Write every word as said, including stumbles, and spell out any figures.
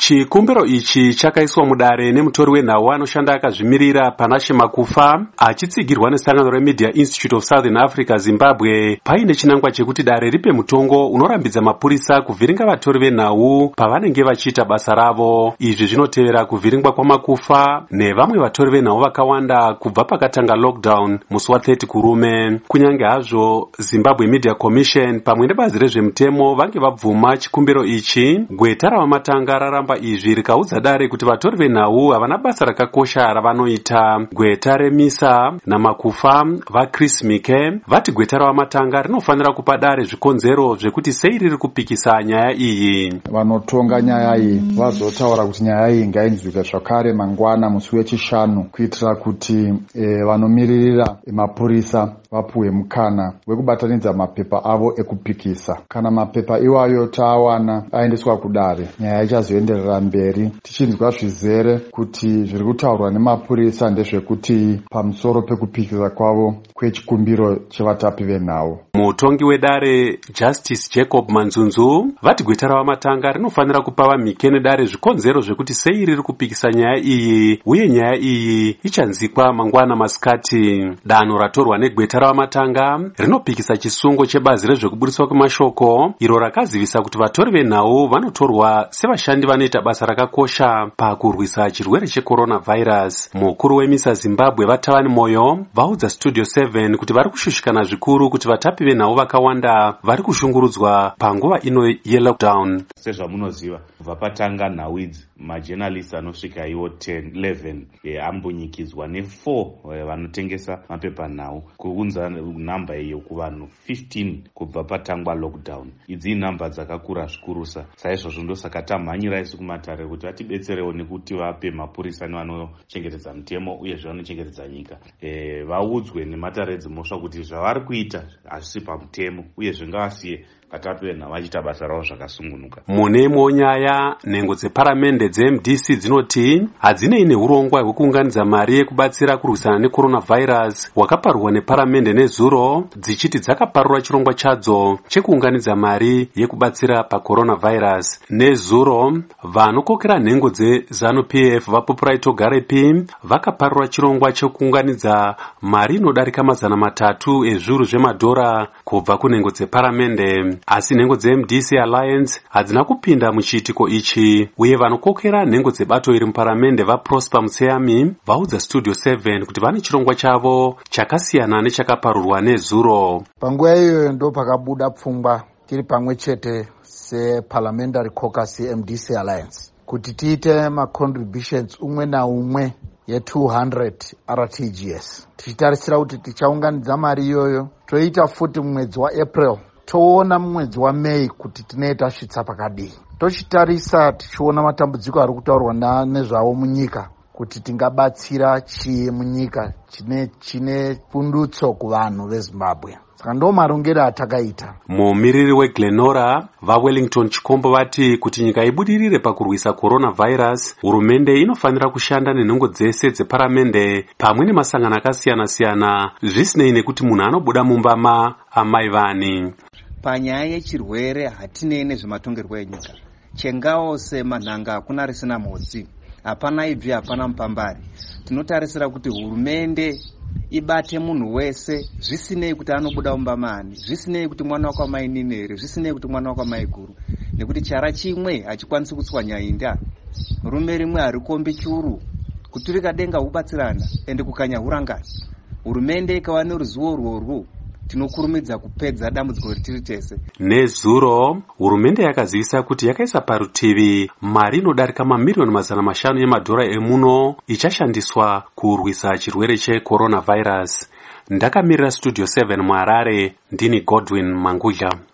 Chikumbiro ichi chakaiswa mudare nemutori wenhau anoshanda akazvimirira Panache Makufa achitsigirwa nesangano reMedia Institute of Southern Africa Zimbabwe paine chinangwa chekuti dare ripe mutongo unorambidza mapurisa kuvhiringa vatori venhau pavanenge vachiita basa ravo. Izvi zvinotevera kuvhiringwa kwaMakufa nevamwe vatori venhau vakawanda kubva pakatanga lockdown musi wa-thirty kurume. Kunyange hazvo Zimbabwe Media Commission pamwe nebazi rezvemutemo vange vabvuma chikumbiro ichi, gweta ravamatanga raramba izvi rikaudza dare kuti vatori venhau havana basa rakakosha ravanoita. Gweta reMISA naMakufa vaChris Mike vati gweta ravamatanga rinofanira kupa dare zvikonzero zvekuti sei riri kupikisa nyaya iyi. Vanotonga nyaya iyi vazotaura kuti nyaya iyi ngainzwike zvakare mangwana musi wechishanu kuitira kuti e, vanomiririra mapurisa vapuwe mukana wekubatanidza mapepa avo ekupikisa. Kana mapepa iwayo taawana aendeswa kudare, nyaya ichazoenderera mberi tichinzwa zvizere kuti zviri kutaurwa nemapurisa ndezvekuti pamusoro pekupikisa kwavo kwechikumbiro chevatapi venhau. Mutongi wedare Justice Jacob Manzunzu vati gweta ravamatanga rinofanira kupa vaMike nedare zvikonzero zvekuti sei riri kupikisa nyaya iyi uye nyaya iyi ichanzikwa mangwana masikati. Danho ratorwa negweta ravamatanga rinopikisa chisungo chebazi rezvekuburiswa kwemashoko iro rakazivisa kuti vatori venhau vanotorwa sevashandi vanoita basa rakakosha pakurwisa chirwere checoronavirus. Mukuru weMISA Zimbabwe Vatavani Moyo vaudza Studio seven kuti vari kushushikana zvikuru kuti vatapi venhau vakawanda vari kushungurudzwa panguva ino yelockdown. Sezvamunoziva kubva patanga nhau idzi majournalists anosvika iwo ten eleven e, ambunyikidzwa ne-four e, vanotengesa mapepa nhau kuunza namba iyo kuvanhu fifteen kubva patangwa lockdown. Idzi namba dzakakura zvikurusa. Saizvozvo ndosaka tamhanyira isu kumatare kuti vatibetserewo nekuti vape mapurisa nevanochengetedza mutemo uye zvavanochengetedza nyika e, vaudzwe nematare dzimhosva kuti zvavari kuita hazvisi pamutemo uye zvingavasiye vatapi venhau vachiita basa ravo zvakasungunuka. Mune imwewo nyaya, nhengo dzeparamende dzeM D C dzinoti hadzinei neurongwa hwekuunganidza mari yekubatsira kurwisana necoronavirus hwakaparurwa neparamende nezuro, dzichiti dzakaparura chirongwa chadzo chekuunganidza mari yekubatsira pacoronavirus. Nezuro, vanokokera nhengo dzeZanu-P F vaPupuraito Garepi vakaparura chirongwa chekuunganidza mari inodarika mazana matatu ezviuru zvemadhora kubva kunhengo dzeparamende. Asi nhengo dzeM D C Alliance hadzina kupinda muchiitiko ichi, uye vanokokera nhengo dzebato iri muparamende vaProsper Mutseyami vaudza Studio seven kuti vane chirongwa chavo chakasiyana nechakaparurwa nezuro. Panguva iyoyo ndo pakabuda pfungwa tiri pamwe chete seParliamentary Caucus yeM D C Alliance kuti tiite macontributions umwe naumwe ye-two hundred R T G S. Tichitarisira kuti tichaunganidza mari iyoyo toita futi mumwedzi waApril, toona mumwedzi waMei kuti tinoita svitsa pakadii. Tochitarisa tichiona matambudziko ari kutaurwa nezvawo munyika kuti tingabatsira chii munyika chine chine pundutso kuvanhu veZimbabwe. Saka ndo marongero atakaita. Mumiriri weGlenora vaWellington Chikombo vati kuti nyika ibudirire pakurwisa coronavirus, hurumende inofanira kushanda nenhongo dzese dzeparamende pamwe nemasangano akasiyana-siyana zvisinei nekuti munhu anobuda mumbama amai vani. Panyaya yechirwere hatinei nezvematongerwo enyika. Chengawo semanhanga hakuna risina mhodzi, hapana ibvi hapana mupambari. Tinotarisira kuti hurumende ibate munhu wese zvisinei kuti anobuda mumbamani, zvisinei kuti mwana wakwamai nini here, zvisinei kuti mwana wakwamai guru, nekuti chara chimwe hachikwanisi kutswanya inda, rume rimwe harikombi churu, kuturika denga hubatsirana ende kukanya hurangani. Hurumende ikawa neruzivo urworwu tinokurumidza kupedza dambudziko ritiri tese. Nezuro, hurumende yakazivisa kuti yakaisa parutivi mari inodarika mamiliyoni mazana mashanu emadhora emuno ichashandiswa kurwisa chirwere checoronavirus. Ndakamirira Studio seven muHarare, ndini Godwin Mangudla.